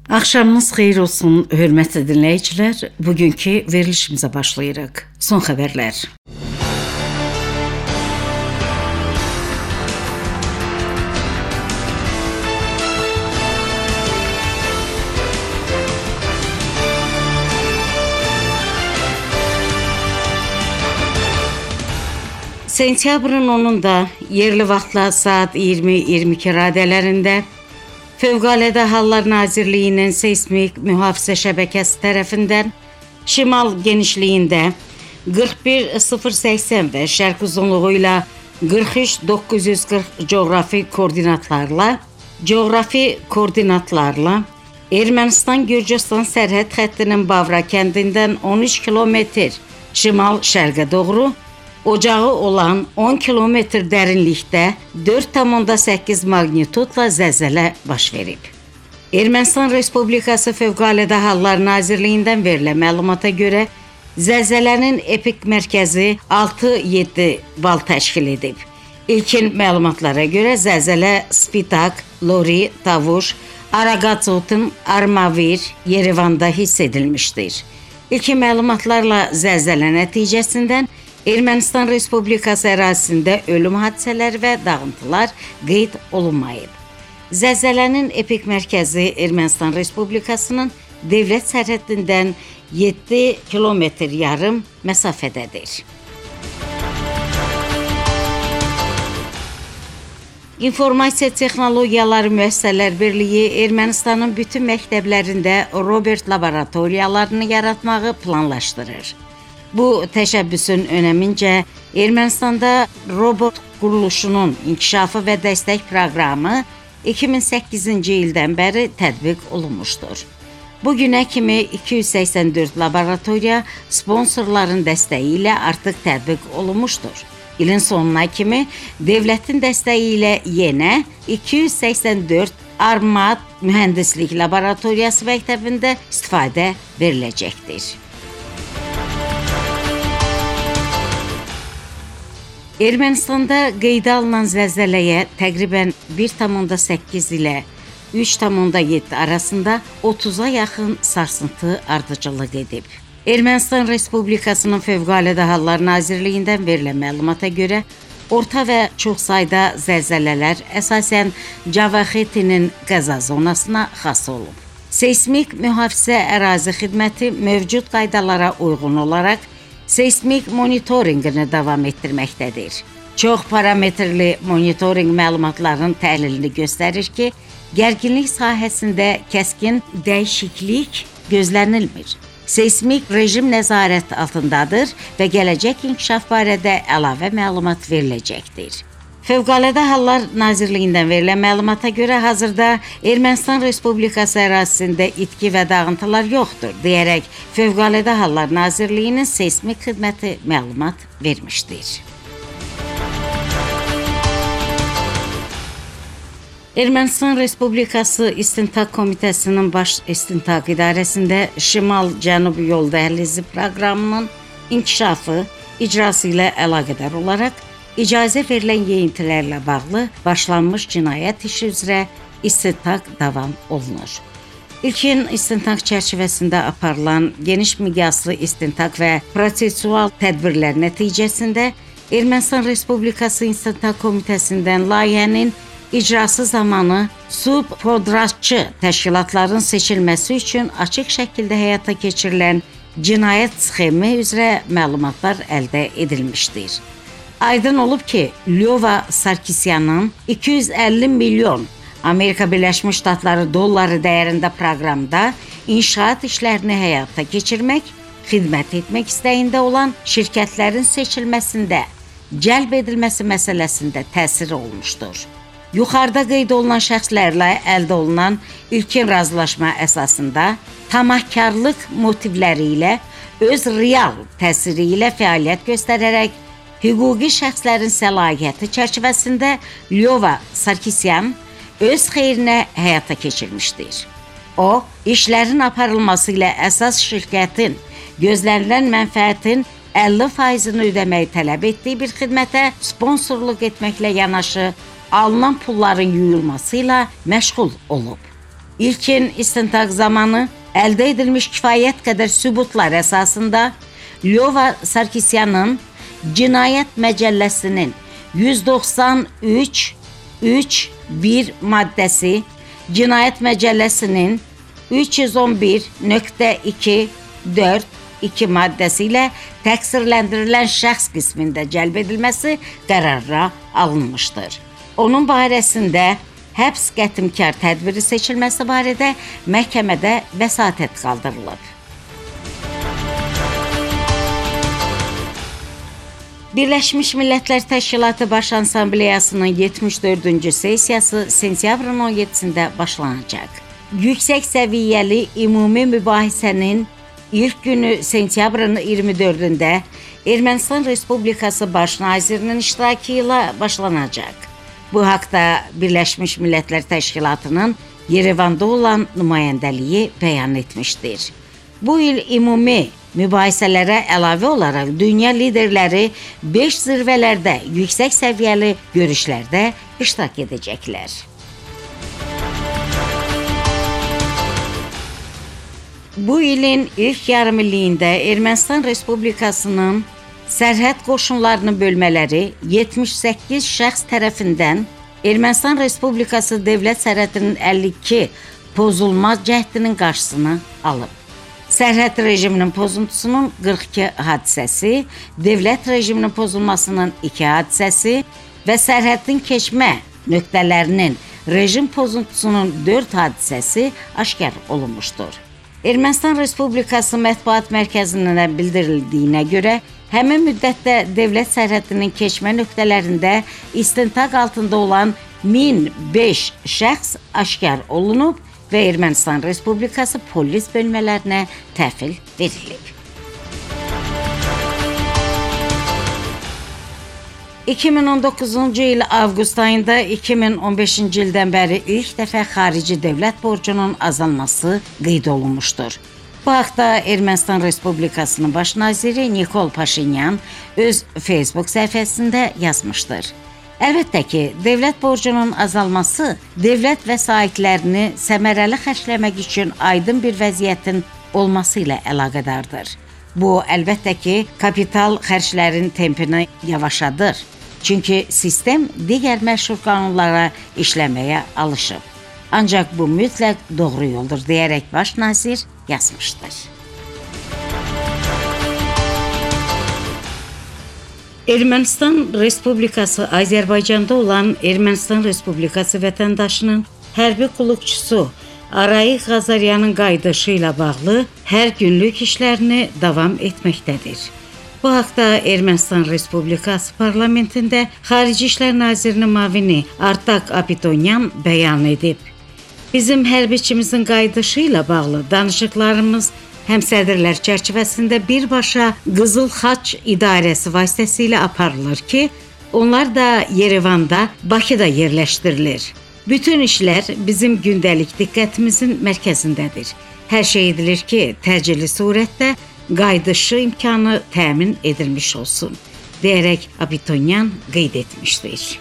Axşamınız xeyir olsun, hörmətli dinləyicilər. Bugünkü verilişimizə başlayırıq. Son xəbərlər. Sentyabrın 10-da yerli vaxtla saat 20-22 radələrində Fövqəladə Hallar Nazirliyinin seysmik mühafizə şəbəkəsi tərəfindən şimal genişliyində 41080 və şərq uzunluğu ilə 43940 coğrafi koordinatlarla Ermənistan-Gürcüstan sərhəd xəttinin Bavra kəndindən 13 kilometr şimal-şərqə doğru ocağı olan 10 kilometr dərinlikdə 4,8 magnitudla zəlzələ baş verib. Ermənistan Respublikası Fövqəladə Hallar Nazirliyindən verilən məlumata görə zəlzələnin epik mərkəzi 6-7 bal təşkil edib. İlkin məlumatlara görə zəlzələ Spitak, Lori, Tavuş, Araqatsotun, Armavir, Yerevanda hiss edilmişdir. İlkin məlumatlarla zəlzələ nəticəsindən Ermənistan Respublikası ərazisində ölüm hadisələri və dağıntılar qeyd olunmayıb. Zəlzələnin epik mərkəzi Ermənistan Respublikasının dövlət sərhəddindən 7 kilometr yarım məsafədədir. İnformasiya Texnologiyaları Müəssisələr Birliyi Ermənistanın bütün məktəblərində robot laboratoriyalarını yaratmağı planlaşdırır. Bu təşəbbüsün önəmincə Ermənistanda robot quruluşunun inkişafı və dəstək proqramı 2008-ci ildən bəri tətbiq olunmuşdur. Bu günə kimi 284 laboratoriya sponsorların dəstəyi ilə artıq tətbiq olunmuşdur. İlin sonuna kimi dövlətin dəstəyi ilə yenə 284 Armad Mühəndislik Laboratoriyası məktəbində istifadə veriləcəkdir. Ermənistanda qeydə alınan zəlzələyə təqribən 1,8 ilə 3,7 arasında 30-a yaxın sarsıntı ardıcıllıq edib. Ermənistan Respublikasının Fövqəladə Hallar Nazirliyindən verilən məlumata görə orta və çox sayda zəlzələlər əsasən Cavaxetinin qəza zonasına xas olub. Seysmik mühafizə ərazi xidməti mövcud qaydalara uyğun olaraq seysmik monitorinqini davam etdirməkdədir. Çox parametrli monitorinq məlumatlarının təhlilini göstərir ki, gərginlik sahəsində kəskin dəyişiklik gözlənilmir. Seysmik rejim nəzarət altındadır və gələcək inkişaf barədə əlavə məlumat veriləcəkdir. Fövqəladə Hallar Nazirliyindən verilən məlumata görə hazırda Ermənistan Respublikası ərazisində itki və dağıntılar yoxdur, deyərək Fövqəladə Hallar Nazirliyinin seysmik xidməti məlumat vermişdir. Ermənistan Respublikası İstintaq Komitəsinin Baş İstintaq İdarəsində Şimal-Cənub yol dəhlizi proqramının inkişafı icrası ilə əlaqədar olaraq icazə verilən yeyintilərlə bağlı başlanmış cinayət işi üzrə istintaq davam olunur. İlkin istintaq çərçivəsində aparılan geniş miqyaslı istintaq və prosesual tədbirlər nəticəsində Ermənistan Respublikası İstintaq Komitəsindən layihənin icrası zamanı subpodratçı təşkilatların seçilməsi üçün açıq şəkildə həyata keçirilən cinayət sxemi üzrə məlumatlar əldə edilmişdir. Aydın olub ki, Lyova Sarkisyanın 250 milyon Amerika Birləşmiş Ştatları dolları dəyərində proqramda inşaat işlərini həyata keçirmək, xidmət etmək istəyində olan şirkətlərin seçilməsində, cəlb edilməsi məsələsində təsiri olmuşdur. Yuxarıda qeyd olunan şəxslərlə əldə olunan ilkin razılaşma əsasında tamahkarlıq motivləri ilə öz real təsiri ilə fəaliyyət göstərərək hüquqi şəxslərin səlahiyyəti çərçivəsində Lyova Sarkisyan öz xeyrinə həyata keçirmişdir. O, işlərin aparılması ilə əsas şirkətin gözlənilən mənfəətin 50%-ni ödəməyi tələb etdiyi bir xidmətə sponsorluq etməklə yanaşı alınan pulların yuyulması ilə məşğul olub. İlkin istintaq zamanı əldə edilmiş kifayət qədər sübutlar əsasında Lyova Sarkisyanın Cinayət Məcəlləsinin 193.3.1 maddəsi, Cinayət Məcəlləsinin 311.2.4.2 maddəsi ilə təqsirləndirilən şəxs qismində cəlb edilməsi qərara alınmışdır. Onun barəsində həbs qətimkar tədbiri seçilməsi barədə məhkəmədə vəsatət qaldırılıb. Birləşmiş Millətlər Təşkilatı Baş Assambleyasının 74-cü sessiyası sentyabrın 17-sində başlanacaq. Yüksək səviyyəli ümumi mübahisənin ilk günü sentyabrın 24-də Ermənistan Respublikası Baş Nazirinin iştirakı ilə başlanacaq. Bu haqda Birləşmiş Millətlər Təşkilatının Yerevanda olan nümayəndəliyi bəyan etmişdir. Bu il ümumi mübahisələrə əlavə olaraq dünya liderləri 5 zirvələrdə yüksək səviyyəli görüşlərdə iştirak edəcəklər. Bu ilin ilk yarımilliyində Ermənistan Respublikasının sərhəd qoşunlarının bölmələri 78 şəxs tərəfindən Ermənistan Respublikası dövlət sərhədinin 52 pozulmaz cəhdinin qarşısını alıb. Sərhəd rejiminin pozuntusunun 42 hadisəsi, dövlət rejiminin pozulmasının 2 hadisəsi və sərhədin keçmə nöqtələrinin rejim pozuntusunun 4 hadisəsi aşkar olunmuşdur. Ermənistan Respublikası Mətbuat Mərkəzindən bildirildiyinə görə, həmin müddətdə dövlət sərhədinin keçmə nöqtələrində istintaq altında olan 1005 şəxs aşkar olunub və Ermənistan Respublikası polis bölmələrinə təhvil verilib. 2019-cu il avqust ayında 2015-ci ildən bəri ilk dəfə xarici dövlət borcunun azalması qeyd olunmuşdur. Bu haqda Ermənistan Respublikasının baş naziri Nikol Paşinyan öz Facebook səhifəsində yazmışdır. Əlbəttə ki, dövlət borcunun azalması dövlət vəsaitlərini səmərəli xərcləmək üçün aydın bir vəziyyətin olması ilə əlaqədardır. Bu, əlbəttə ki, kapital xərclərin tempini yavaşadır. Çünki sistem digər məşhur qanunlara işləməyə alışıb. Ancaq bu mütləq doğru yoldur deyərək baş nazir yazmışdır. Ermənistan Respublikası Azərbaycanda olan Ermənistan Respublikası vətəndaşının hərbi qulluqçusu Arayik Ğazaryanın qayıdışı ilə bağlı hər günlük işlərini davam etməkdədir. Bu haqda Ermənistan Respublikası parlamentində Xarici İşlər Nazirinin müavini Artak Apitonyan bəyan edib. Bizim hərbiçimizin qayıdışı ilə bağlı danışıqlarımız həmsədrlər çərçivəsində birbaşa Qızıl Xaç İdarəsi vasitəsilə aparılır ki, onlar da Yerevanda, Bakıda yerləşdirilir. Bütün işlər bizim gündəlik diqqətimizin mərkəzindədir. Hər şey edilir ki, təcili surətdə qayıdışı imkanı təmin edilmiş olsun, deyərək Apitonyan qeyd etmişdir.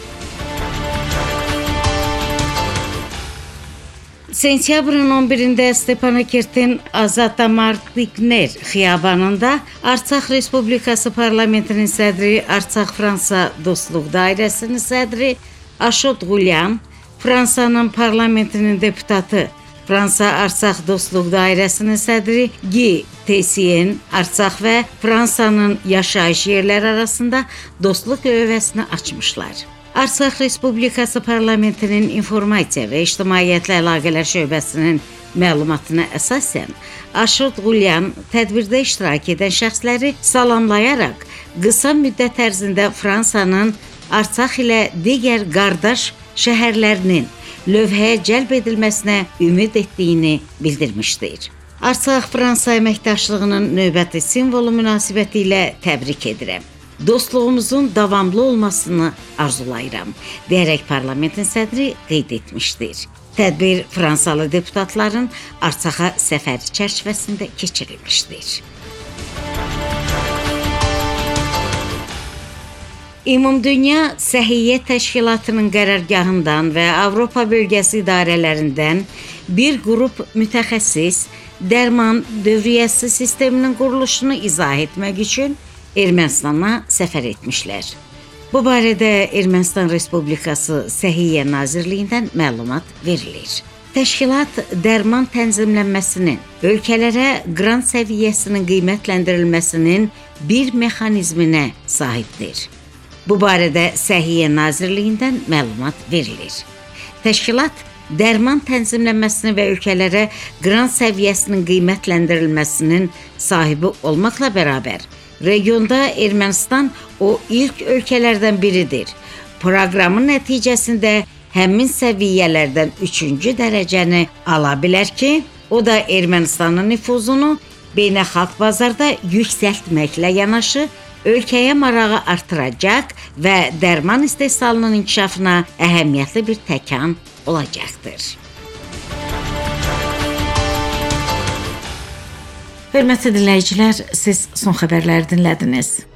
Sentyabrın 11-də Stepanakertin Azatamartikner xiyabanında Artsaq Respublikası Parlamentinin sədri, Artsaq Fransa Dostluq Dairəsinin sədri Aşot Qulyan, Fransanın parlamentinin deputatı, Fransa Artsaq Dostluq Dairəsinin sədri Guy Tessien, Artsaq və Fransanın yaşayış yerləri arasında dostluq lövhəsini açmışlar. Artsaq Respublikası Parlamentinin İnformasiya və İctimaiyyətlə Əlaqələr şöbəsinin məlumatına əsasən, Aşot Qulyan tədbirdə iştirak edən şəxsləri salamlayaraq qısa müddət ərzində Fransanın Artsaq ilə digər qardaş şəhərlərinin lövhəyə cəlb edilməsinə ümid etdiyini bildirmişdir. Artsaq Fransa əməkdaşlığının növbəti simvolu münasibətilə təbrik edirəm. Dostluğumuzun davamlı olmasını arzulayıram, deyərək parlamentin sədri qeyd etmişdir. Tədbir Fransalı deputatların Artsaxa səfəri çərçivəsində keçirilmişdir. Ümumdünya Səhiyyə Təşkilatının qərargahından və Avropa bölgəsi idarələrindən bir qrup mütəxəssis dərman dövriyyəsi sisteminin quruluşunu izah etmək üçün Ermənistana səfər etmişlər. Bu barədə Ermənistan Respublikası Səhiyyə Nazirliyindən məlumat verilir. Təşkilat dərman tənzimlənməsinin, ölkələrə qrant səviyyəsinin qiymətləndirilməsinin bir mexanizminə sahibdir. Bu barədə Səhiyyə Nazirliyindən məlumat verilir. Təşkilat dərman tənzimlənməsini və ölkələrə qrant səviyyəsinin qiymətləndirilməsinin sahibi olmaqla bərabər, regionda Ermənistan o ilk ölkələrdən biridir. Proqramın nəticəsində həmin səviyyələrdən 3-cü dərəcəni ala bilər ki, o da Ermənistanın nüfuzunu beynəlxalq bazarda yüksəltməklə yanaşı, ölkəyə marağı artıracaq və dərman istehsalının inkişafına əhəmiyyətli bir təkan olacaqdır. Hörmətli dinləyicilər, siz son xəbərləri dinlədiniz.